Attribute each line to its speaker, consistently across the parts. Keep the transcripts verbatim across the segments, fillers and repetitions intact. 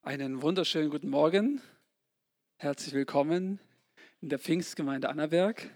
Speaker 1: Einen wunderschönen guten Morgen. Herzlich willkommen in der Pfingstgemeinde Annaberg.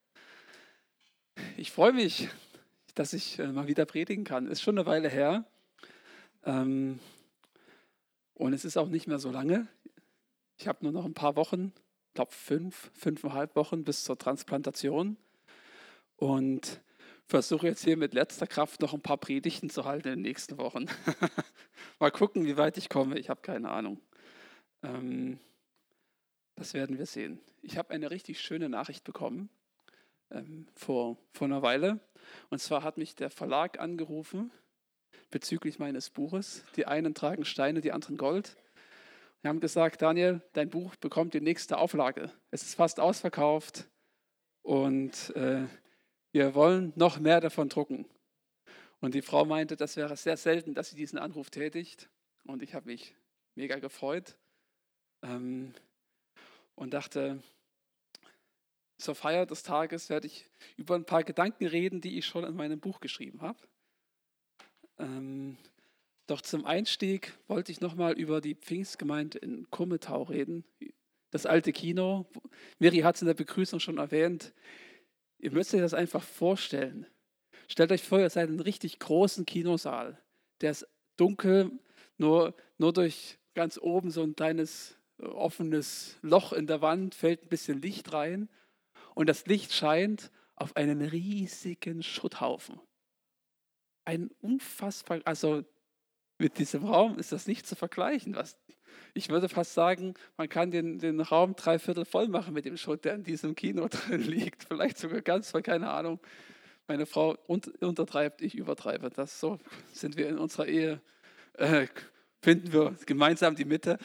Speaker 1: Ich freue mich, dass ich äh, mal wieder predigen kann. Ist schon eine Weile her. Ähm, und es ist auch nicht mehr so lange. Ich habe nur noch ein paar Wochen, ich glaube fünf, fünfeinhalb Wochen bis zur Transplantation. Und versuche jetzt hier mit letzter Kraft noch ein paar Predigten zu halten in den nächsten Wochen. Mal gucken, wie weit ich komme. Ich habe keine Ahnung. Ähm, das werden wir sehen. Ich habe eine richtig schöne Nachricht bekommen ähm, vor, vor einer Weile. Und zwar hat mich der Verlag angerufen bezüglich meines Buches. Die einen tragen Steine, die anderen Gold. Die haben gesagt, Daniel, dein Buch bekommt die nächste Auflage. Es ist fast ausverkauft und äh, wir wollen noch mehr davon drucken. Und die Frau meinte, das wäre sehr selten, dass sie diesen Anruf tätigt. Und ich habe mich mega gefreut ähm, und dachte, zur Feier des Tages werde ich über ein paar Gedanken reden, die ich schon in meinem Buch geschrieben habe. Ähm, doch zum Einstieg wollte ich nochmal über die Pfingstgemeinde in Kummetau reden. Das alte Kino. Miri hat es in der Begrüßung schon erwähnt. Ihr müsst euch das einfach vorstellen. Stellt euch vor, ihr seid in einem richtig großen Kinosaal. Der ist dunkel, nur, nur durch ganz oben so ein kleines offenes Loch in der Wand fällt ein bisschen Licht rein. Und das Licht scheint auf einen riesigen Schutthaufen. Ein unfassbar, also mit diesem Raum ist das nicht zu vergleichen. Was, ich würde fast sagen, man kann den, den Raum dreiviertel voll machen mit dem Schutt, der in diesem Kino drin liegt. Vielleicht sogar ganz voll, keine Ahnung. Meine Frau untertreibt, ich übertreibe. Das so sind wir in unserer Ehe. Äh, finden wir gemeinsam die Mitte.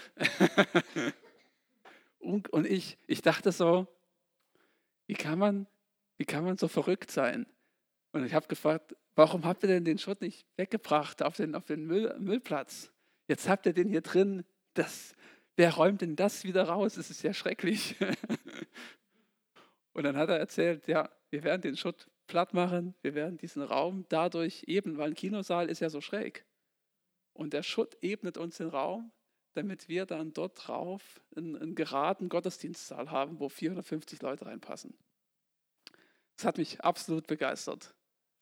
Speaker 1: und, und ich, ich dachte so, wie kann man, wie kann man so verrückt sein? Und ich habe gefragt, warum habt ihr denn den Schutt nicht weggebracht auf den, auf den Müll, Müllplatz? Jetzt habt ihr den hier drin. Das, wer räumt denn das wieder raus? Das ist ja schrecklich. Und dann hat er erzählt, ja, wir werden den Schutt platt machen, wir werden diesen Raum dadurch ebnen, weil ein Kinosaal ist ja so schräg. Und der Schutt ebnet uns den Raum, damit wir dann dort drauf einen, einen geraden Gottesdienstsaal haben, wo vierhundertfünfzig Leute reinpassen. Das hat mich absolut begeistert.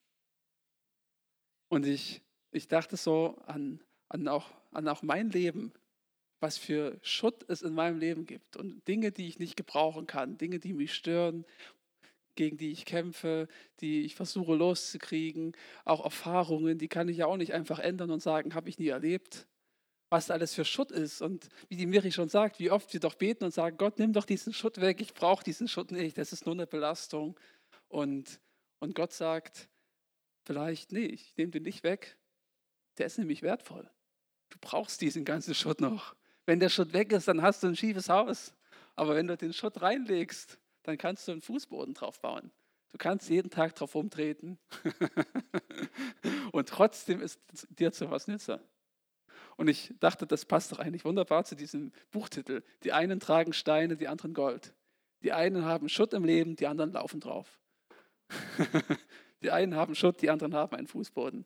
Speaker 1: Und ich, ich dachte so an, an, auch, an auch mein Leben, was für Schutt es in meinem Leben gibt und Dinge, die ich nicht gebrauchen kann, Dinge, die mich stören, gegen die ich kämpfe, die ich versuche loszukriegen, auch Erfahrungen, die kann ich ja auch nicht einfach ändern und sagen, habe ich nie erlebt, was da alles für Schutt ist. Und wie die Miri schon sagt, wie oft wir doch beten und sagen, Gott, nimm doch diesen Schutt weg, ich brauche diesen Schutt nicht, das ist nur eine Belastung. Und, und Gott sagt, vielleicht, nee, ich nehme den nicht weg, der ist nämlich wertvoll. Du brauchst diesen ganzen Schutt noch. Wenn der Schutt weg ist, dann hast du ein schiefes Haus. Aber wenn du den Schutt reinlegst, dann kannst du einen Fußboden drauf bauen. Du kannst jeden Tag drauf umtreten. Und trotzdem ist dir zu was nütze. Und ich dachte, das passt doch eigentlich wunderbar zu diesem Buchtitel. Die einen tragen Steine, die anderen Gold. Die einen haben Schutt im Leben, die anderen laufen drauf. Die einen haben Schutt, die anderen haben einen Fußboden.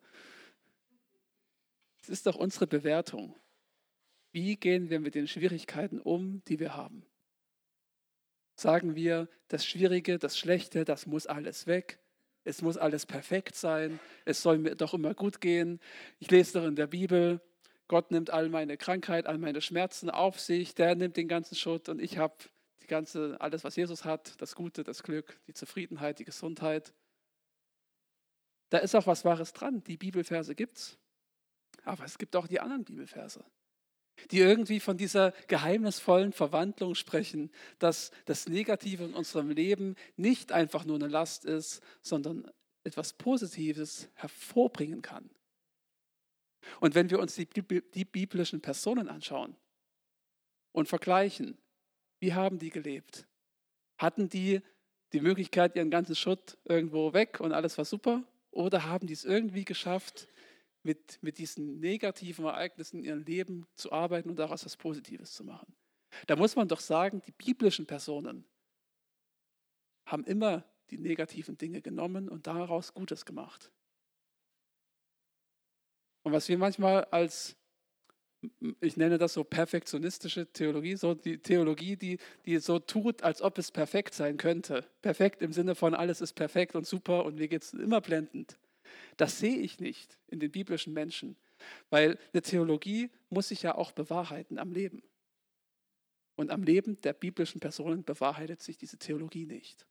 Speaker 1: Es ist doch unsere Bewertung. Wie gehen wir mit den Schwierigkeiten um, die wir haben? Sagen wir, das Schwierige, das Schlechte, das muss alles weg. Es muss alles perfekt sein. Es soll mir doch immer gut gehen. Ich lese doch in der Bibel, Gott nimmt all meine Krankheit, all meine Schmerzen auf sich. Der nimmt den ganzen Schutt und ich habe die ganze, alles, was Jesus hat, das Gute, das Glück, die Zufriedenheit, die Gesundheit. Da ist auch was Wahres dran. Die Bibelverse gibt's. Aber es gibt auch die anderen Bibelverse, die irgendwie von dieser geheimnisvollen Verwandlung sprechen, dass das Negative in unserem Leben nicht einfach nur eine Last ist, sondern etwas Positives hervorbringen kann. Und wenn wir uns die, die biblischen Personen anschauen und vergleichen, wie haben die gelebt? Hatten die die Möglichkeit, ihren ganzen Schutt irgendwo weg und alles war super? Oder haben die es irgendwie geschafft, mit, mit diesen negativen Ereignissen in ihrem Leben zu arbeiten und daraus was Positives zu machen? Da muss man doch sagen, die biblischen Personen haben immer die negativen Dinge genommen und daraus Gutes gemacht. Und was wir manchmal als Ich nenne das so perfektionistische Theologie, so die Theologie, die, die so tut, als ob es perfekt sein könnte. Perfekt im Sinne von alles ist perfekt und super und mir geht es immer blendend. Das sehe ich nicht in den biblischen Menschen, weil eine Theologie muss sich ja auch bewahrheiten am Leben. Und am Leben der biblischen Personen bewahrheitet sich diese Theologie nicht.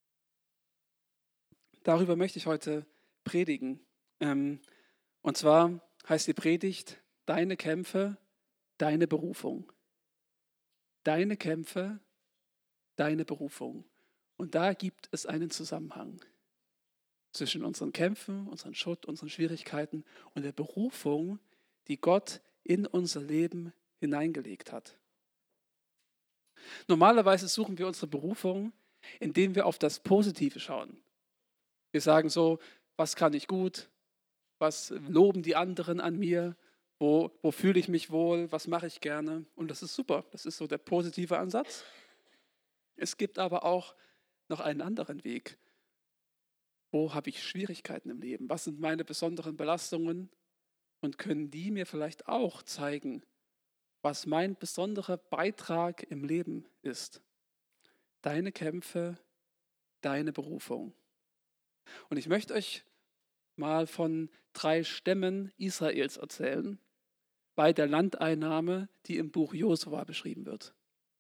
Speaker 1: Darüber möchte ich heute predigen. Und zwar heißt die Predigt, deine Kämpfe, deine Berufung. Deine Kämpfe, deine Berufung. Und da gibt es einen Zusammenhang zwischen unseren Kämpfen, unseren Schutt, unseren Schwierigkeiten und der Berufung, die Gott in unser Leben hineingelegt hat. Normalerweise suchen wir unsere Berufung, indem wir auf das Positive schauen. Wir sagen so, was kann ich gut, was loben die anderen an mir, wo, wo fühle ich mich wohl, was mache ich gerne. Und das ist super, das ist so der positive Ansatz. Es gibt aber auch noch einen anderen Weg. Wo habe ich Schwierigkeiten im Leben? Was sind meine besonderen Belastungen? Und können die mir vielleicht auch zeigen, was mein besonderer Beitrag im Leben ist? Deine Kämpfe, deine Berufung. Und ich möchte euch mal von drei Stämmen Israels erzählen, bei der Landeinnahme, die im Buch Josua beschrieben wird.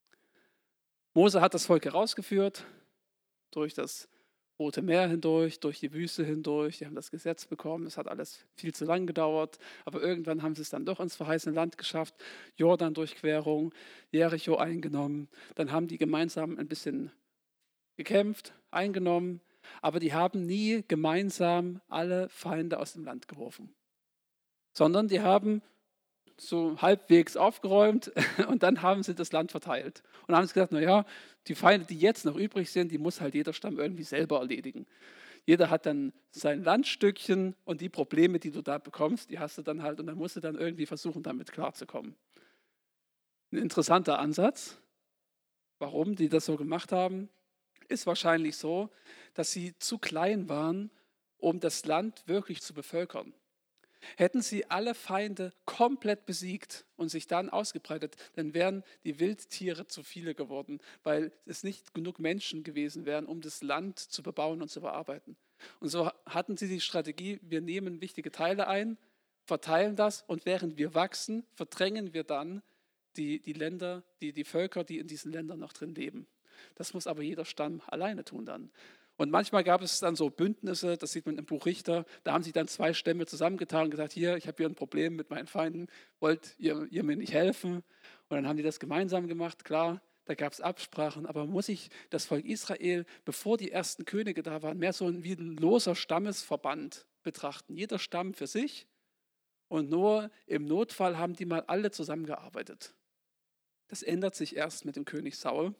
Speaker 1: Mose hat das Volk herausgeführt, durch das Rote Meer hindurch, durch die Wüste hindurch. Die haben das Gesetz bekommen. Es hat alles viel zu lang gedauert. Aber irgendwann haben sie es dann doch ins verheißene Land geschafft. Jordan-Durchquerung, Jericho eingenommen. Dann haben die gemeinsam ein bisschen gekämpft, eingenommen. Aber die haben nie gemeinsam alle Feinde aus dem Land geworfen. Sondern die haben so halbwegs aufgeräumt und dann haben sie das Land verteilt. Und dann haben sie gesagt, naja, die Feinde, die jetzt noch übrig sind, die muss halt jeder Stamm irgendwie selber erledigen. Jeder hat dann sein Landstückchen und die Probleme, die du da bekommst, die hast du dann halt und dann musst du dann irgendwie versuchen, damit klarzukommen. Ein interessanter Ansatz. Warum die das so gemacht haben, ist wahrscheinlich so, dass sie zu klein waren, um das Land wirklich zu bevölkern. Hätten sie alle Feinde komplett besiegt und sich dann ausgebreitet, dann wären die Wildtiere zu viele geworden, weil es nicht genug Menschen gewesen wären, um das Land zu bebauen und zu bearbeiten. Und so hatten sie die Strategie, wir nehmen wichtige Teile ein, verteilen das und während wir wachsen, verdrängen wir dann die, die Länder, die, die Völker, die in diesen Ländern noch drin leben. Das muss aber jeder Stamm alleine tun dann. Und manchmal gab es dann so Bündnisse, das sieht man im Buch Richter, da haben sich dann zwei Stämme zusammengetan und gesagt, hier, ich habe hier ein Problem mit meinen Feinden, wollt ihr, ihr mir nicht helfen? Und dann haben die das gemeinsam gemacht, klar, da gab es Absprachen, aber muss ich das Volk Israel, bevor die ersten Könige da waren, mehr so wie ein loser Stammesverband betrachten, jeder Stamm für sich und nur im Notfall haben die mal alle zusammengearbeitet. Das ändert sich erst mit dem König Saul,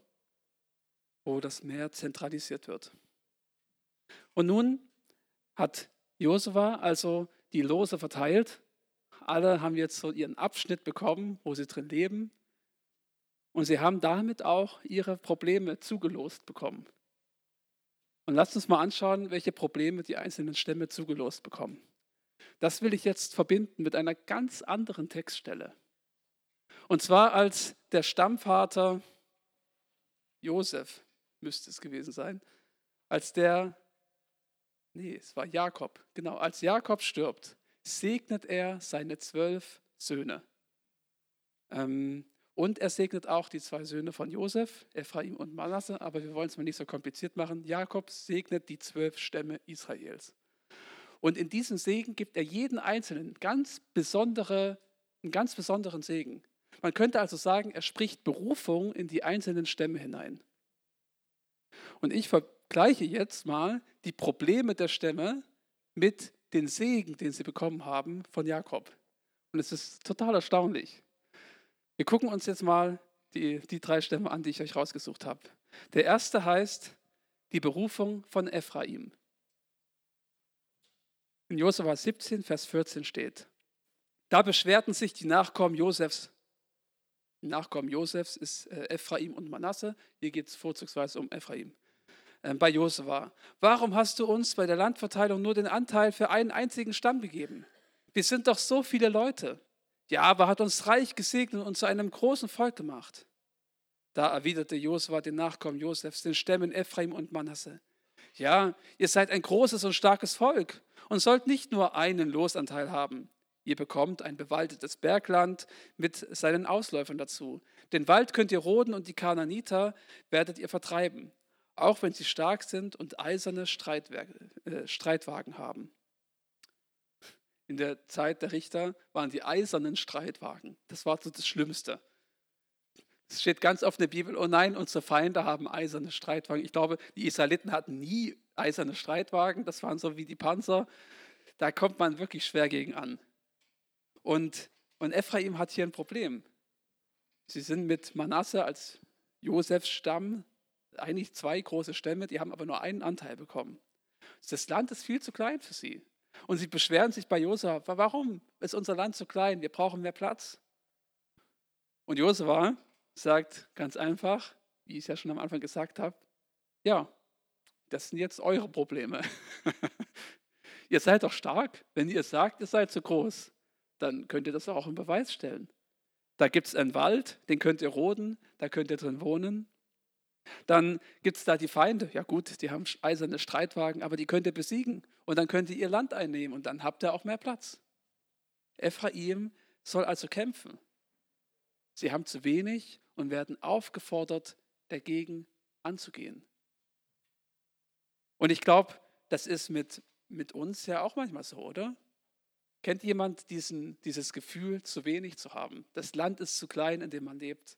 Speaker 1: wo das mehr zentralisiert wird. Und nun hat Josua also die Lose verteilt. Alle haben jetzt so ihren Abschnitt bekommen, wo sie drin leben. Und sie haben damit auch ihre Probleme zugelost bekommen. Und lasst uns mal anschauen, welche Probleme die einzelnen Stämme zugelost bekommen. Das will ich jetzt verbinden mit einer ganz anderen Textstelle. Und zwar als der Stammvater Josef, müsste es gewesen sein, als der Nee, es war Jakob. Genau, als Jakob stirbt, segnet er seine zwölf Söhne. Ähm, und er segnet auch die zwei Söhne von Josef, Ephraim und Manasse, aber wir wollen es mal nicht so kompliziert machen. Jakob segnet die zwölf Stämme Israels. Und in diesem Segen gibt er jeden Einzelnen ganz besondere, einen ganz besonderen Segen. Man könnte also sagen, er spricht Berufung in die einzelnen Stämme hinein. Und ich vergleiche jetzt mal die Probleme der Stämme mit den Segen, den sie bekommen haben von Jakob. Und es ist total erstaunlich. Wir gucken uns jetzt mal die, die drei Stämme an, die ich euch rausgesucht habe. Der erste heißt die Berufung von Ephraim. In Josua siebzehn, Vers vierzehn steht: Da beschwerten sich die Nachkommen Josefs. Die Nachkommen Josefs ist äh, Ephraim und Manasse. Hier geht es vorzugsweise um Ephraim. Äh, bei Josua. Warum hast du uns bei der Landverteilung nur den Anteil für einen einzigen Stamm gegeben? Wir sind doch so viele Leute. Ja, aber hat uns reich gesegnet und zu einem großen Volk gemacht. Da erwiderte Josua den Nachkommen Josefs, den Stämmen Ephraim und Manasse: Ja, ihr seid ein großes und starkes Volk und sollt nicht nur einen Losanteil haben. Ihr bekommt ein bewaldetes Bergland mit seinen Ausläufern dazu. Den Wald könnt ihr roden und die Kanaaniter werdet ihr vertreiben, auch wenn sie stark sind und eiserne Streitwerke, äh, Streitwagen haben. In der Zeit der Richter waren die eisernen Streitwagen. Das war so das Schlimmste. Es steht ganz oft in der Bibel: Oh nein, unsere Feinde haben eiserne Streitwagen. Ich glaube, die Israeliten hatten nie eiserne Streitwagen. Das waren so wie die Panzer. Da kommt man wirklich schwer gegen an. Und, und Ephraim hat hier ein Problem. Sie sind mit Manasse als Josefs Stamm eigentlich zwei große Stämme, die haben aber nur einen Anteil bekommen. Das Land ist viel zu klein für sie. Und sie beschweren sich bei Josua: Warum ist unser Land so klein? Wir brauchen mehr Platz. Und Josua sagt ganz einfach, wie ich es ja schon am Anfang gesagt habe: Ja, das sind jetzt eure Probleme. Ihr seid doch stark. Wenn ihr sagt, ihr seid zu groß, dann könnt ihr das auch im Beweis stellen. Da gibt es einen Wald, den könnt ihr roden, da könnt ihr drin wohnen. Dann gibt es da die Feinde. Ja gut, die haben eiserne Streitwagen, aber die könnt ihr besiegen. Und dann könnt ihr ihr Land einnehmen und dann habt ihr auch mehr Platz. Ephraim soll also kämpfen. Sie haben zu wenig und werden aufgefordert, dagegen anzugehen. Und ich glaube, das ist mit, mit uns ja auch manchmal so, oder? Kennt jemand diesen, dieses Gefühl, zu wenig zu haben? Das Land ist zu klein, in dem man lebt.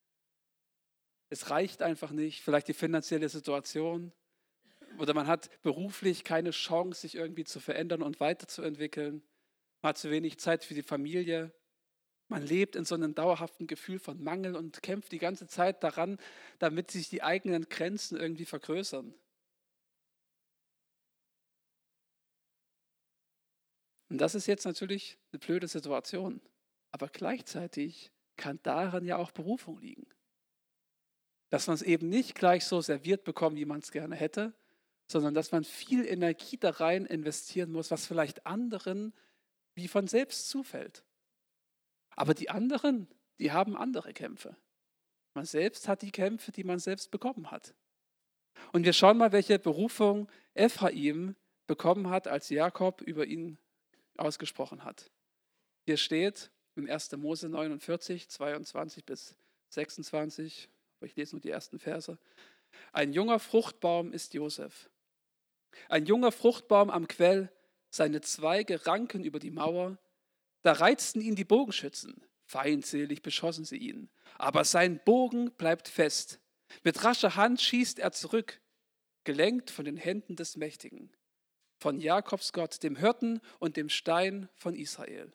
Speaker 1: Es reicht einfach nicht, vielleicht die finanzielle Situation. Oder man hat beruflich keine Chance, sich irgendwie zu verändern und weiterzuentwickeln. Man hat zu wenig Zeit für die Familie. Man lebt in so einem dauerhaften Gefühl von Mangel und kämpft die ganze Zeit daran, damit sich die eigenen Grenzen irgendwie vergrößern. Und das ist jetzt natürlich eine blöde Situation. Aber gleichzeitig kann daran ja auch Berufung liegen. Dass man es eben nicht gleich so serviert bekommt, wie man es gerne hätte, sondern dass man viel Energie da rein investieren muss, was vielleicht anderen wie von selbst zufällt. Aber die anderen, die haben andere Kämpfe. Man selbst hat die Kämpfe, die man selbst bekommen hat. Und wir schauen mal, welche Berufung Ephraim bekommen hat, als Jakob über ihn ausgesprochen hat. Hier steht in erster Mose neunundvierzig, zweiundzwanzig bis sechsundzwanzig, aber ich lese nur die ersten Verse. Ein junger Fruchtbaum ist Josef. Ein junger Fruchtbaum am Quell, seine Zweige ranken über die Mauer. Da reizten ihn die Bogenschützen, feindselig beschossen sie ihn. Aber sein Bogen bleibt fest. Mit rascher Hand schießt er zurück, gelenkt von den Händen des Mächtigen, von Jakobs Gott, dem Hirten und dem Stein von Israel.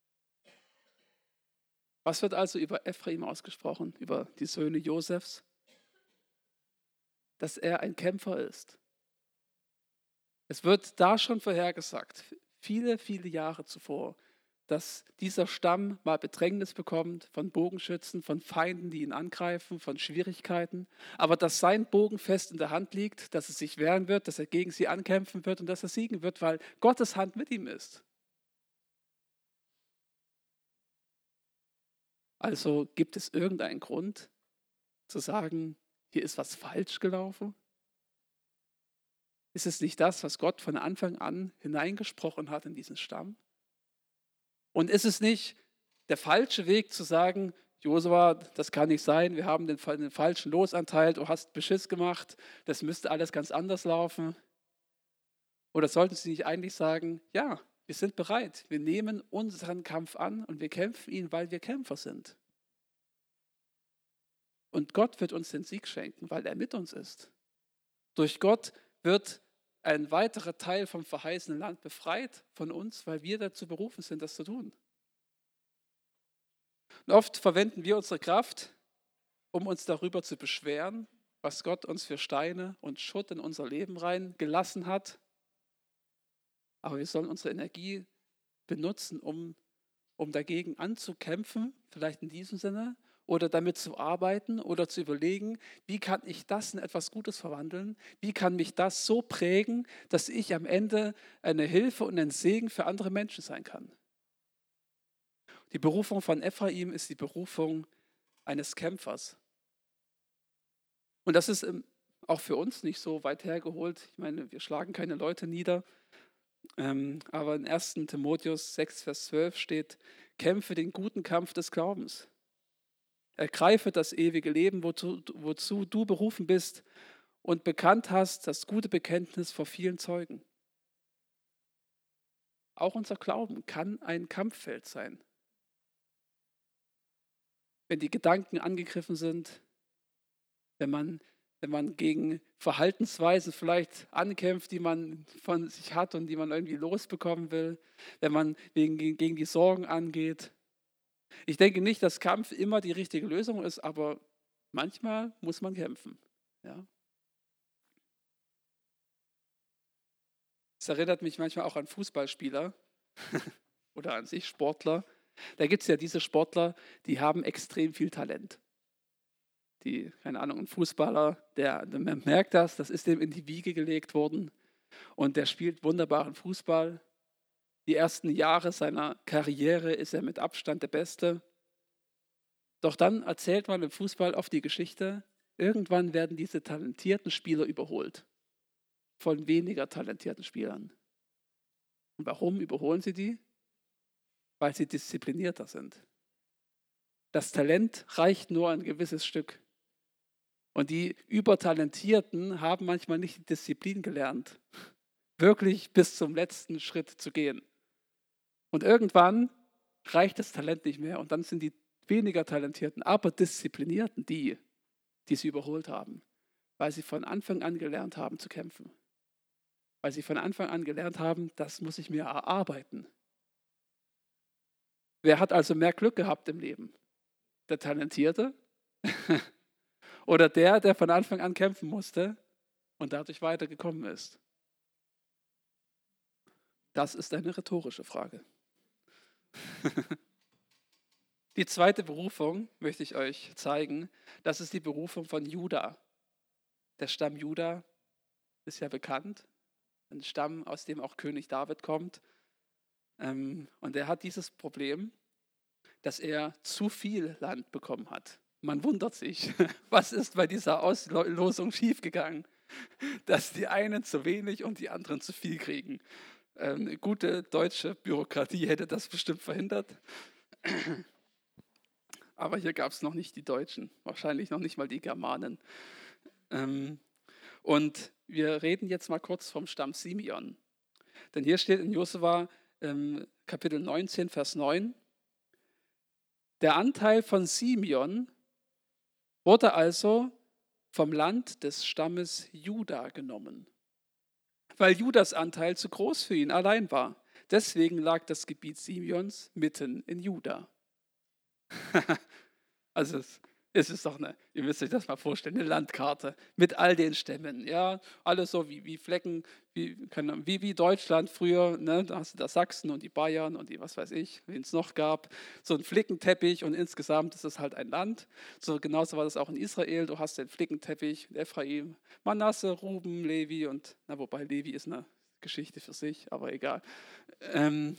Speaker 1: Was wird also über Ephraim ausgesprochen, über die Söhne Josefs? Dass er ein Kämpfer ist. Es wird da schon vorhergesagt, viele, viele Jahre zuvor, dass dieser Stamm mal Bedrängnis bekommt von Bogenschützen, von Feinden, die ihn angreifen, von Schwierigkeiten, aber dass sein Bogen fest in der Hand liegt, dass er sich wehren wird, dass er gegen sie ankämpfen wird und dass er siegen wird, weil Gottes Hand mit ihm ist. Also gibt es irgendeinen Grund zu sagen, hier ist was falsch gelaufen? Ist es nicht das, was Gott von Anfang an hineingesprochen hat in diesen Stamm? Und ist es nicht der falsche Weg zu sagen, Josua, das kann nicht sein, wir haben den, den falschen Losanteil, du hast Beschiss gemacht, das müsste alles ganz anders laufen? Oder sollten Sie nicht eigentlich sagen, ja, wir sind bereit, wir nehmen unseren Kampf an und wir kämpfen ihn, weil wir Kämpfer sind. Und Gott wird uns den Sieg schenken, weil er mit uns ist. Durch Gott wird ein weiterer Teil vom verheißenen Land befreit von uns, weil wir dazu berufen sind, das zu tun. Und oft verwenden wir unsere Kraft, um uns darüber zu beschweren, was Gott uns für Steine und Schutt in unser Leben reingelassen hat. Aber wir sollen unsere Energie benutzen, um, um dagegen anzukämpfen, vielleicht in diesem Sinne, oder damit zu arbeiten oder zu überlegen, wie kann ich das in etwas Gutes verwandeln? Wie kann mich das so prägen, dass ich am Ende eine Hilfe und ein Segen für andere Menschen sein kann? Die Berufung von Ephraim ist die Berufung eines Kämpfers. Und das ist ähm, auch für uns nicht so weit hergeholt. Ich meine, wir schlagen keine Leute nieder. Ähm, aber in ersten Timotheus sechs, Vers zwölf steht, kämpfe den guten Kampf des Glaubens. Ergreife das ewige Leben, wozu, wozu du berufen bist und bekannt hast, das gute Bekenntnis vor vielen Zeugen. Auch unser Glauben kann ein Kampffeld sein. Wenn die Gedanken angegriffen sind, wenn man, wenn man gegen Verhaltensweisen vielleicht ankämpft, die man von sich hat und die man irgendwie losbekommen will, wenn man gegen, gegen die Sorgen angeht. Ich denke nicht, dass Kampf immer die richtige Lösung ist, aber manchmal muss man kämpfen. Ja. Es erinnert mich manchmal auch an Fußballspieler oder an sich Sportler. Da gibt es ja diese Sportler, die haben extrem viel Talent. Die, keine Ahnung, ein Fußballer, der, man merkt das, das ist dem in die Wiege gelegt worden und der spielt wunderbaren Fußball. Die ersten Jahre seiner Karriere ist er mit Abstand der Beste. Doch dann erzählt man im Fußball oft die Geschichte, irgendwann werden diese talentierten Spieler überholt von weniger talentierten Spielern. Und warum überholen sie die? Weil sie disziplinierter sind. Das Talent reicht nur ein gewisses Stück. Und die Übertalentierten haben manchmal nicht die Disziplin gelernt, wirklich bis zum letzten Schritt zu gehen. Und irgendwann reicht das Talent nicht mehr und dann sind die weniger Talentierten, aber Disziplinierten die, die sie überholt haben, weil sie von Anfang an gelernt haben zu kämpfen. Weil sie von Anfang an gelernt haben, das muss ich mir erarbeiten. Wer hat also mehr Glück gehabt im Leben? Der Talentierte oder der, der von Anfang an kämpfen musste und dadurch weitergekommen ist? Das ist eine rhetorische Frage. Die zweite Berufung möchte ich euch zeigen. Das ist die Berufung von Juda. Der Stamm Juda ist ja bekannt. Ein Stamm, aus dem auch König David kommt. Und er hat dieses Problem, dass er zu viel Land bekommen hat. Man wundert sich, was ist bei dieser Auslosung schiefgegangen, dass die einen zu wenig und die anderen zu viel kriegen. Eine gute deutsche Bürokratie hätte das bestimmt verhindert. Aber hier gab es noch nicht die Deutschen, wahrscheinlich noch nicht mal die Germanen. Und wir reden jetzt mal kurz vom Stamm Simeon. Denn hier steht in Josua Kapitel neunzehn, Vers neun, der Anteil von Simeon wurde also vom Land des Stammes Juda genommen, weil Judas Anteil zu groß für ihn allein war. Deswegen lag das Gebiet Simeons mitten in Juda. Also es, es ist doch eine, ihr müsst euch das mal vorstellen, eine Landkarte mit all den Stämmen, ja, alles so wie, wie Flecken, wie, wie, wie Deutschland früher, ne? Da hast du da Sachsen und die Bayern und die was weiß ich, wen es noch gab, so ein Flickenteppich und insgesamt ist es halt ein Land. So genauso war das auch in Israel, du hast den Flickenteppich, Ephraim, Manasse, Ruben, Levi und, na wobei Levi ist eine Geschichte für sich, aber egal. Ähm,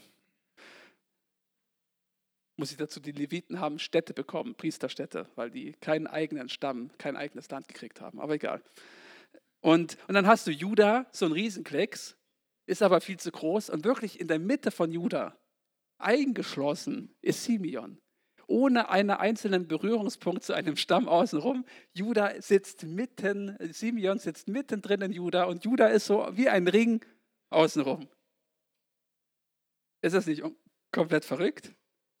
Speaker 1: muss ich dazu, die Leviten haben Städte bekommen, Priesterstädte, weil die keinen eigenen Stamm, kein eigenes Land gekriegt haben, aber egal. Und, und dann hast du Juda, so ein Riesenklecks, ist aber viel zu groß und wirklich in der Mitte von Juda, eingeschlossen, ist Simeon. Ohne einen einzelnen Berührungspunkt zu einem Stamm außenrum. Juda sitzt mitten, Simeon sitzt mittendrin in Juda und Juda ist so wie ein Ring außenrum. Ist das nicht komplett verrückt?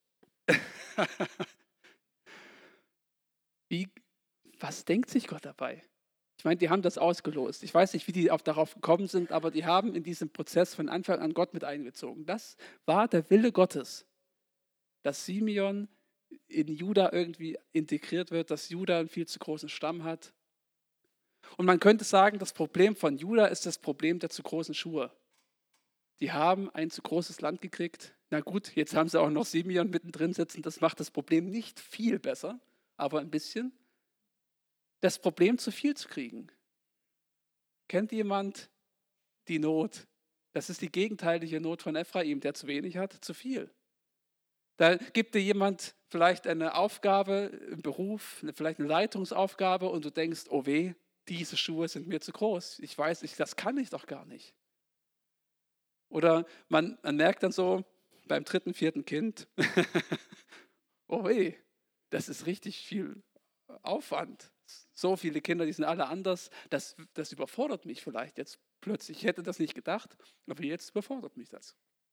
Speaker 1: Wie, was denkt sich Gott dabei? Ich meine, die haben das ausgelost. Ich weiß nicht, wie die auch darauf gekommen sind, aber die haben in diesem Prozess von Anfang an Gott mit eingezogen. Das war der Wille Gottes, dass Simeon in Juda irgendwie integriert wird, dass Juda einen viel zu großen Stamm hat. Und man könnte sagen, das Problem von Juda ist das Problem der zu großen Schuhe. Die haben ein zu großes Land gekriegt. Na gut, jetzt haben sie auch noch Simeon mittendrin sitzen. Das macht das Problem nicht viel besser, aber ein bisschen. Das Problem, zu viel zu kriegen. Kennt jemand die Not? Das ist die gegenteilige Not von Ephraim, der zu wenig hat, zu viel. Da gibt dir jemand vielleicht eine Aufgabe im Beruf, eine, vielleicht eine Leitungsaufgabe und du denkst, oh weh, diese Schuhe sind mir zu groß. Ich weiß, ich, das kann ich doch gar nicht. Oder man, man merkt dann so beim dritten, vierten Kind, oh weh, das ist richtig viel Aufwand. So viele Kinder, die sind alle anders. Das, das überfordert mich vielleicht jetzt plötzlich. Ich hätte das nicht gedacht, aber jetzt überfordert mich das.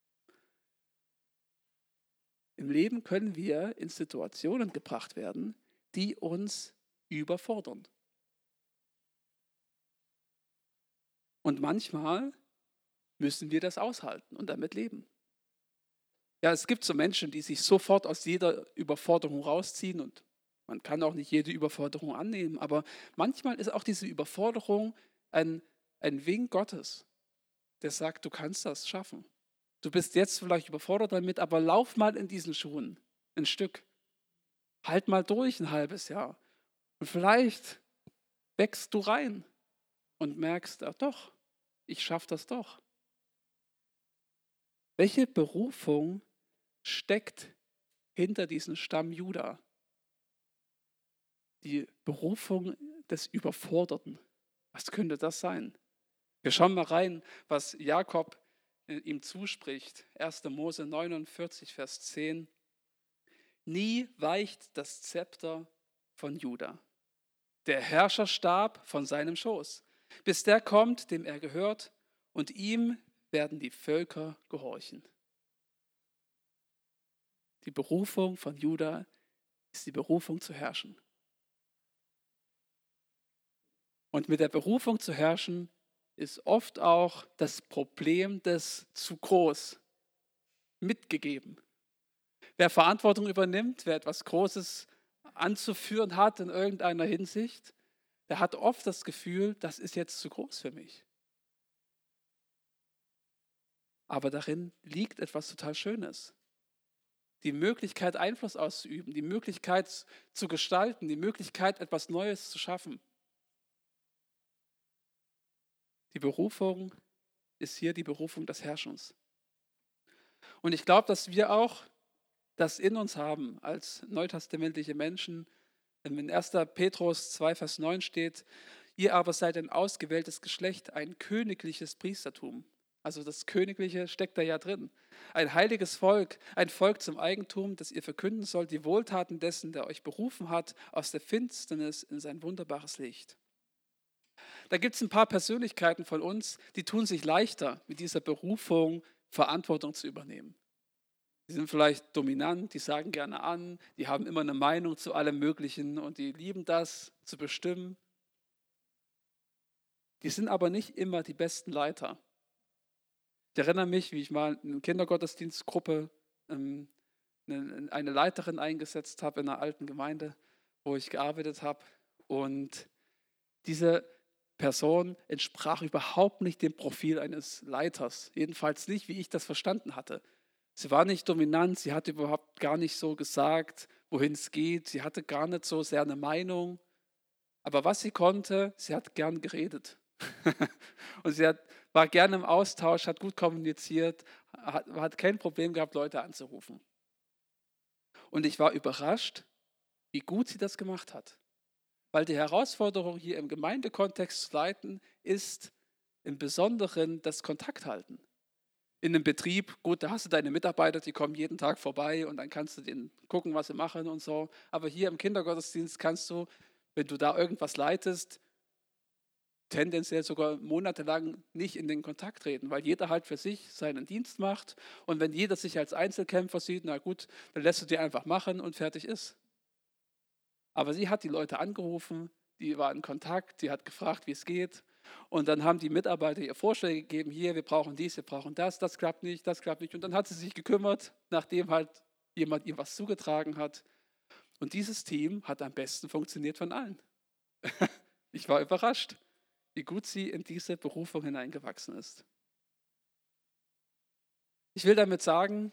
Speaker 1: Im Leben können wir in Situationen gebracht werden, die uns überfordern. Und manchmal müssen wir das aushalten und damit leben. Ja, es gibt so Menschen, die sich sofort aus jeder Überforderung rausziehen und man kann auch nicht jede Überforderung annehmen, aber manchmal ist auch diese Überforderung ein, ein Wink Gottes, der sagt, du kannst das schaffen. Du bist jetzt vielleicht überfordert damit, aber lauf mal in diesen Schuhen ein Stück. Halt mal durch ein halbes Jahr. Und vielleicht wächst du rein und merkst, ach doch, ich schaffe das doch. Welche Berufung steckt hinter diesem Stamm Juda? Die Berufung des Überforderten. Was könnte das sein? Wir schauen mal rein, was Jakob ihm zuspricht. erster Mose neunundvierzig, Vers zehn. Nie weicht das Zepter von Juda, der Herrscherstab von seinem Schoß, bis der kommt, dem er gehört, und ihm werden die Völker gehorchen. Die Berufung von Juda ist die Berufung zu herrschen. Und mit der Berufung zu herrschen ist oft auch das Problem des zu groß mitgegeben. Wer Verantwortung übernimmt, wer etwas Großes anzuführen hat in irgendeiner Hinsicht, der hat oft das Gefühl, das ist jetzt zu groß für mich. Aber darin liegt etwas total Schönes. Die Möglichkeit, Einfluss auszuüben, die Möglichkeit zu gestalten, die Möglichkeit, etwas Neues zu schaffen. Die Berufung ist hier die Berufung des Herrschens. Und ich glaube, dass wir auch das in uns haben als neutestamentliche Menschen. In erster Petrus zwei, Vers neun steht, ihr aber seid ein ausgewähltes Geschlecht, ein königliches Priestertum. Also das Königliche steckt da ja drin. Ein heiliges Volk, ein Volk zum Eigentum, das ihr verkünden sollt, die Wohltaten dessen, der euch berufen hat, aus der Finsternis in sein wunderbares Licht. Da gibt es ein paar Persönlichkeiten von uns, die tun sich leichter, mit dieser Berufung Verantwortung zu übernehmen. Die sind vielleicht dominant, die sagen gerne an, die haben immer eine Meinung zu allem Möglichen und die lieben das, zu bestimmen. Die sind aber nicht immer die besten Leiter. Ich erinnere mich, wie ich mal in einer Kindergottesdienstgruppe ähm, eine, eine Leiterin eingesetzt habe in einer alten Gemeinde, wo ich gearbeitet habe. Und diese Person entsprach überhaupt nicht dem Profil eines Leiters. Jedenfalls nicht, wie ich das verstanden hatte. Sie war nicht dominant, sie hat überhaupt gar nicht so gesagt, wohin es geht. Sie hatte gar nicht so sehr eine Meinung. Aber was sie konnte, sie hat gern geredet. Und sie hat, war gerne im Austausch, hat gut kommuniziert, hat, hat kein Problem gehabt, Leute anzurufen. Und ich war überrascht, wie gut sie das gemacht hat. Weil die Herausforderung hier im Gemeindekontext zu leiten ist im Besonderen das Kontakthalten. In einem Betrieb, gut, da hast du deine Mitarbeiter, die kommen jeden Tag vorbei und dann kannst du denen gucken, was sie machen und so. Aber hier im Kindergottesdienst kannst du, wenn du da irgendwas leitest, tendenziell sogar monatelang nicht in den Kontakt treten, weil jeder halt für sich seinen Dienst macht und wenn jeder sich als Einzelkämpfer sieht, na gut, dann lässt du die einfach machen und fertig ist. Aber sie hat die Leute angerufen, die war in Kontakt, die hat gefragt, wie es geht und dann haben die Mitarbeiter ihr Vorschläge gegeben, hier, wir brauchen dies, wir brauchen das, das klappt nicht, das klappt nicht und dann hat sie sich gekümmert, nachdem halt jemand ihr was zugetragen hat und dieses Team hat am besten funktioniert von allen. Ich war überrascht, wie gut sie in diese Berufung hineingewachsen ist. Ich will damit sagen,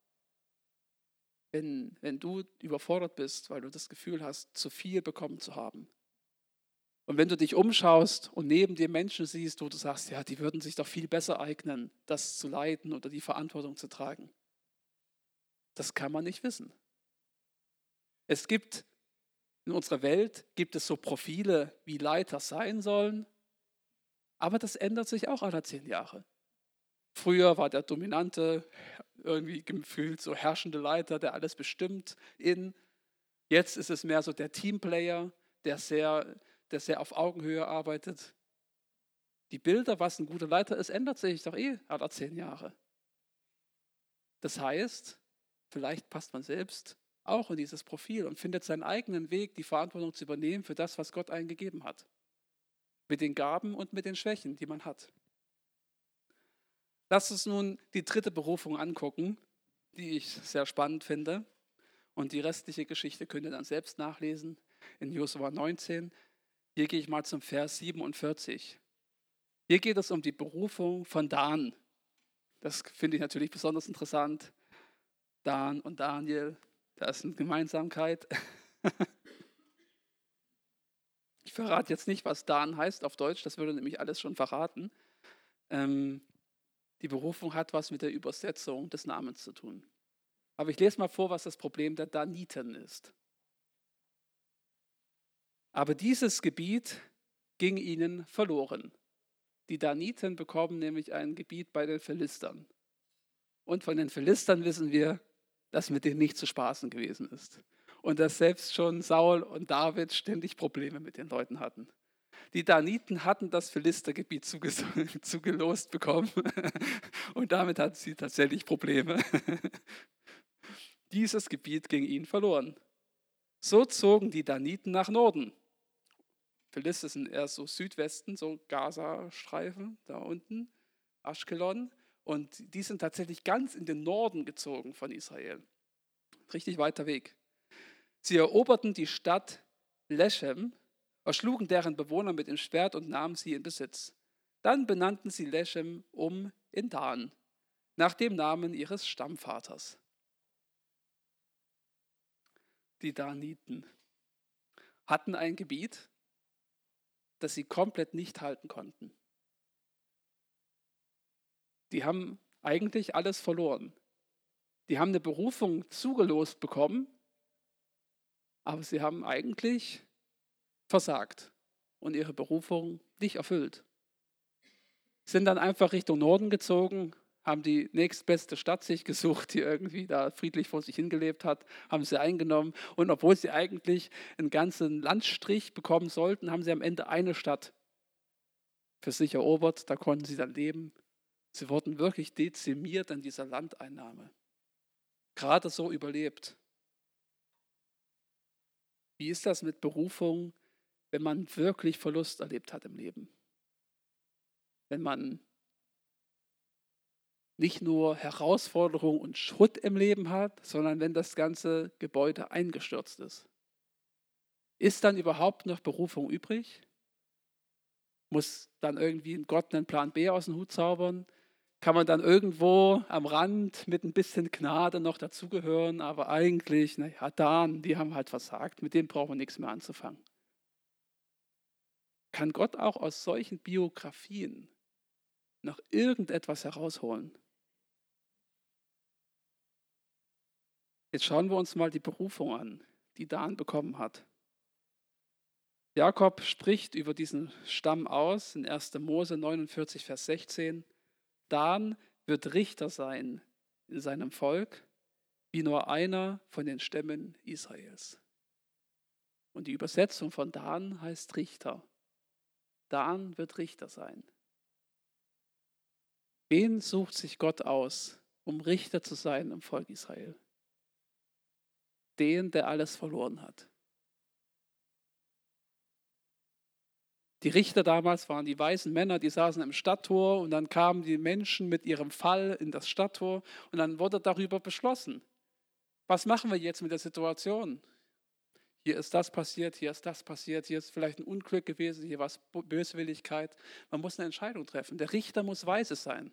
Speaker 1: wenn, wenn du überfordert bist, weil du das Gefühl hast, zu viel bekommen zu haben, und wenn du dich umschaust und neben dir Menschen siehst, wo du sagst, ja, die würden sich doch viel besser eignen, das zu leiten oder die Verantwortung zu tragen, Das kann man nicht wissen. Es gibt in unserer Welt gibt es so Profile, wie Leiter sein sollen, aber das ändert sich auch alle zehn Jahre. Früher war der dominante, irgendwie gefühlt so herrschende Leiter, der alles bestimmt in. Jetzt ist es mehr so der Teamplayer, der sehr, der sehr auf Augenhöhe arbeitet. Die Bilder, was ein guter Leiter ist, ändert sich doch eh alle zehn Jahre. Das heißt, vielleicht passt man selbst auch in dieses Profil und findet seinen eigenen Weg, die Verantwortung zu übernehmen für das, was Gott einem gegeben hat. Mit den Gaben und mit den Schwächen, die man hat. Lass uns nun die dritte Berufung angucken, die ich sehr spannend finde. Und die restliche Geschichte könnt ihr dann selbst nachlesen in Josua neunzehn. Hier gehe ich mal zum Vers siebenundvierzig. Hier geht es um die Berufung von Dan. Das finde ich natürlich besonders interessant. Dan und Daniel, da ist eine Gemeinsamkeit. Ich verrate jetzt nicht, was Dan heißt auf Deutsch, das würde nämlich alles schon verraten. Ähm, die Berufung hat was mit der Übersetzung des Namens zu tun. Aber ich lese mal vor, was das Problem der Daniten ist. Aber dieses Gebiet ging ihnen verloren. Die Daniten bekommen nämlich ein Gebiet bei den Philistern. Und von den Philistern wissen wir, dass mit denen nicht zu spaßen gewesen ist. Und dass selbst schon Saul und David ständig Probleme mit den Leuten hatten. Die Daniten hatten das Philistergebiet zugelost bekommen und damit hatten sie tatsächlich Probleme. Dieses Gebiet ging ihnen verloren. So zogen die Daniten nach Norden. Philister sind eher so Südwesten, so Gaza-Streifen da unten, Aschkelon. Und die sind tatsächlich ganz in den Norden gezogen von Israel. Richtig weiter Weg. Sie eroberten die Stadt Lechem, erschlugen deren Bewohner mit dem Schwert und nahmen sie in Besitz. Dann benannten sie Lechem um in Dan, nach dem Namen ihres Stammvaters. Die Daniten hatten ein Gebiet, das sie komplett nicht halten konnten. Die haben eigentlich alles verloren. Die haben eine Berufung zugelost bekommen, aber sie haben eigentlich versagt und ihre Berufung nicht erfüllt. Sind dann einfach Richtung Norden gezogen, haben die nächstbeste Stadt sich gesucht, die irgendwie da friedlich vor sich hingelebt hat, haben sie eingenommen. Und obwohl sie eigentlich einen ganzen Landstrich bekommen sollten, haben sie am Ende eine Stadt für sich erobert. Da konnten sie dann leben. Sie wurden wirklich dezimiert an dieser Landeinnahme. Gerade so überlebt. Wie ist das mit Berufung, wenn man wirklich Verlust erlebt hat im Leben? Wenn man nicht nur Herausforderung und Schritt im Leben hat, sondern wenn das ganze Gebäude eingestürzt ist. Ist dann überhaupt noch Berufung übrig? Muss dann irgendwie Gott einen Plan B aus dem Hut zaubern? Kann man dann irgendwo am Rand mit ein bisschen Gnade noch dazugehören, aber eigentlich, naja, dann, die haben halt versagt, mit denen brauchen wir nichts mehr anzufangen. Kann Gott auch aus solchen Biografien noch irgendetwas herausholen? Jetzt schauen wir uns mal die Berufung an, die Dan bekommen hat. Jakob spricht über diesen Stamm aus in erster Mose neunundvierzig, Vers sechzehn. Dan wird Richter sein in seinem Volk, wie nur einer von den Stämmen Israels. Und die Übersetzung von Dan heißt Richter. Dan wird Richter sein. Wen sucht sich Gott aus, um Richter zu sein im Volk Israel? Den, der alles verloren hat. Die Richter damals waren die weißen Männer, die saßen im Stadttor und dann kamen die Menschen mit ihrem Fall in das Stadttor und dann wurde darüber beschlossen. Was machen wir jetzt mit der Situation? Hier ist das passiert, hier ist das passiert, hier ist vielleicht ein Unglück gewesen, hier war es Böswilligkeit. Man muss eine Entscheidung treffen. Der Richter muss weise sein.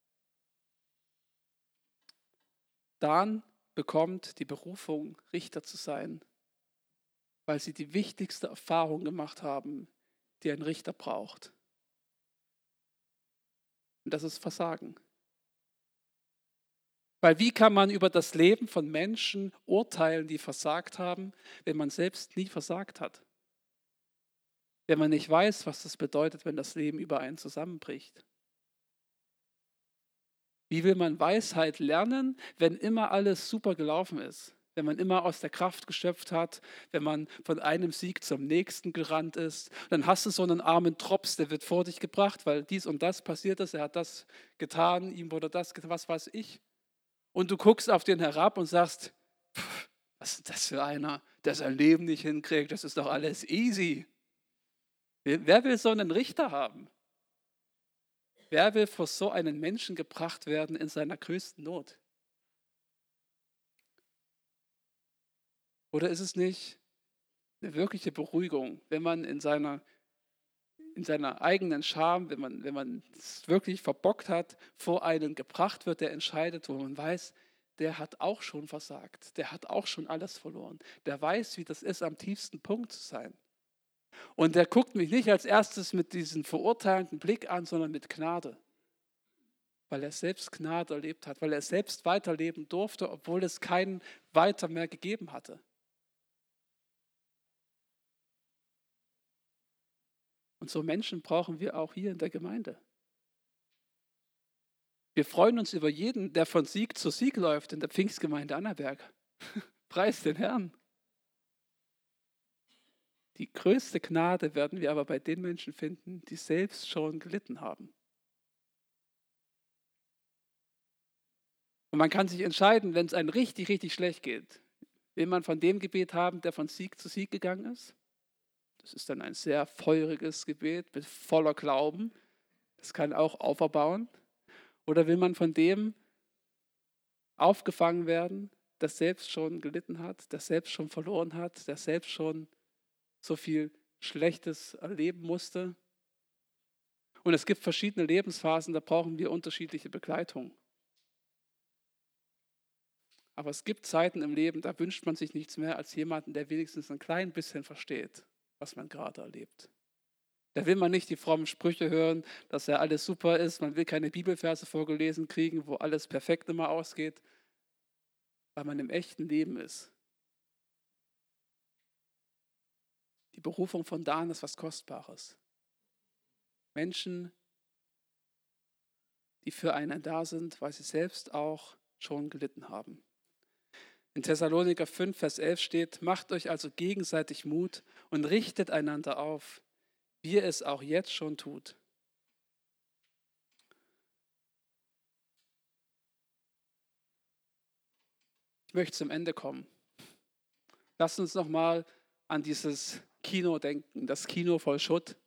Speaker 1: Dan bekommt die Berufung, Richter zu sein, weil sie die wichtigste Erfahrung gemacht haben, die ein Richter braucht. Und das ist Versagen. Weil wie kann man über das Leben von Menschen urteilen, die versagt haben, wenn man selbst nie versagt hat? Wenn man nicht weiß, was das bedeutet, wenn das Leben über einen zusammenbricht. Wie will man Weisheit lernen, wenn immer alles super gelaufen ist? Wenn man immer aus der Kraft geschöpft hat, wenn man von einem Sieg zum nächsten gerannt ist. Dann hast du so einen armen Drops, der wird vor dich gebracht, weil dies und das passiert ist, er hat das getan, ihm wurde das getan, was weiß ich. Und du guckst auf den herab und sagst, pff, was ist das für einer, der sein Leben nicht hinkriegt, das ist doch alles easy. Wer will so einen Richter haben? Wer will vor so einen Menschen gebracht werden in seiner größten Not? Oder ist es nicht eine wirkliche Beruhigung, wenn man in seiner, in seiner eigenen Scham, wenn man, wenn man es wirklich verbockt hat, vor einen gebracht wird, der entscheidet, wo man weiß, der hat auch schon versagt, der hat auch schon alles verloren, der weiß, wie das ist, am tiefsten Punkt zu sein. Und der guckt mich nicht als erstes mit diesem verurteilenden Blick an, sondern mit Gnade. Weil er selbst Gnade erlebt hat, weil er selbst weiterleben durfte, obwohl es keinen weiter mehr gegeben hatte. Und so Menschen brauchen wir auch hier in der Gemeinde. Wir freuen uns über jeden, der von Sieg zu Sieg läuft in der Pfingstgemeinde Annaberg. Preis den Herrn. Die größte Gnade werden wir aber bei den Menschen finden, die selbst schon gelitten haben. Und man kann sich entscheiden, wenn es einem richtig, richtig schlecht geht, will man von dem Gebet haben, der von Sieg zu Sieg gegangen ist. Das ist dann ein sehr feuriges Gebet mit voller Glauben. Das kann auch auferbauen. Oder will man von dem aufgefangen werden, der selbst schon gelitten hat, der selbst schon verloren hat, der selbst schon so viel Schlechtes erleben musste. Und es gibt verschiedene Lebensphasen, da brauchen wir unterschiedliche Begleitung. Aber es gibt Zeiten im Leben, da wünscht man sich nichts mehr als jemanden, der wenigstens ein klein bisschen versteht, was man gerade erlebt. Da will man nicht die frommen Sprüche hören, dass ja alles super ist. Man will keine Bibelverse vorgelesen kriegen, wo alles perfekt immer ausgeht, weil man im echten Leben ist. Die Berufung von Dan ist was Kostbares. Menschen, die für einen da sind, weil sie selbst auch schon gelitten haben. In Thessaloniker fünf, Vers elf steht, macht euch also gegenseitig Mut und richtet einander auf, wie ihr es auch jetzt schon tut. Ich möchte zum Ende kommen. Lasst uns nochmal an dieses Kino denken, das Kino voll Schutt.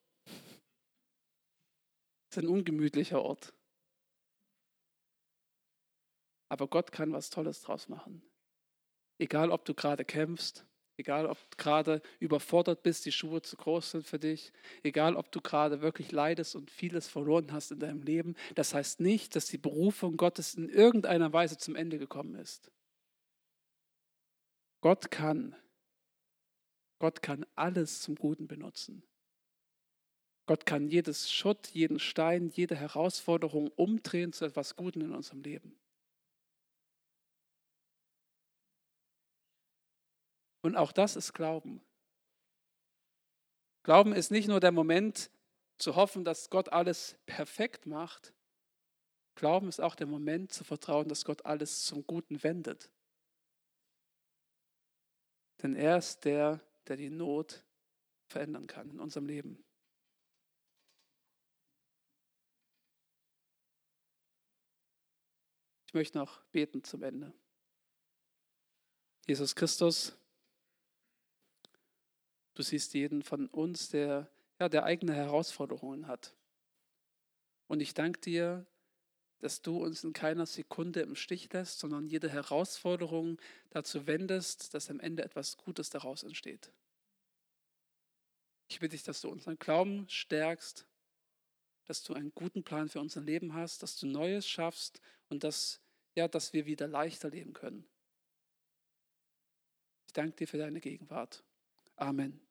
Speaker 1: Es ist ein ungemütlicher Ort. Aber Gott kann was Tolles draus machen. Egal, ob du gerade kämpfst, egal, ob du gerade überfordert bist, die Schuhe zu groß sind für dich, egal, ob du gerade wirklich leidest und vieles verloren hast in deinem Leben, das heißt nicht, dass die Berufung Gottes in irgendeiner Weise zum Ende gekommen ist. Gott kann, Gott kann alles zum Guten benutzen. Gott kann jedes Schutt, jeden Stein, jede Herausforderung umdrehen zu etwas Gutem in unserem Leben. Und auch das ist Glauben. Glauben ist nicht nur der Moment zu hoffen, dass Gott alles perfekt macht. Glauben ist auch der Moment zu vertrauen, dass Gott alles zum Guten wendet. Denn er ist der, der die Not verändern kann in unserem Leben. Ich möchte noch beten zum Ende. Jesus Christus, du siehst jeden von uns, der, ja, der eigene Herausforderungen hat. Und ich danke dir, dass du uns in keiner Sekunde im Stich lässt, sondern jede Herausforderung dazu wendest, dass am Ende etwas Gutes daraus entsteht. Ich bitte dich, dass du unseren Glauben stärkst, dass du einen guten Plan für unser Leben hast, dass du Neues schaffst und dass, ja, dass wir wieder leichter leben können. Ich danke dir für deine Gegenwart. Amen.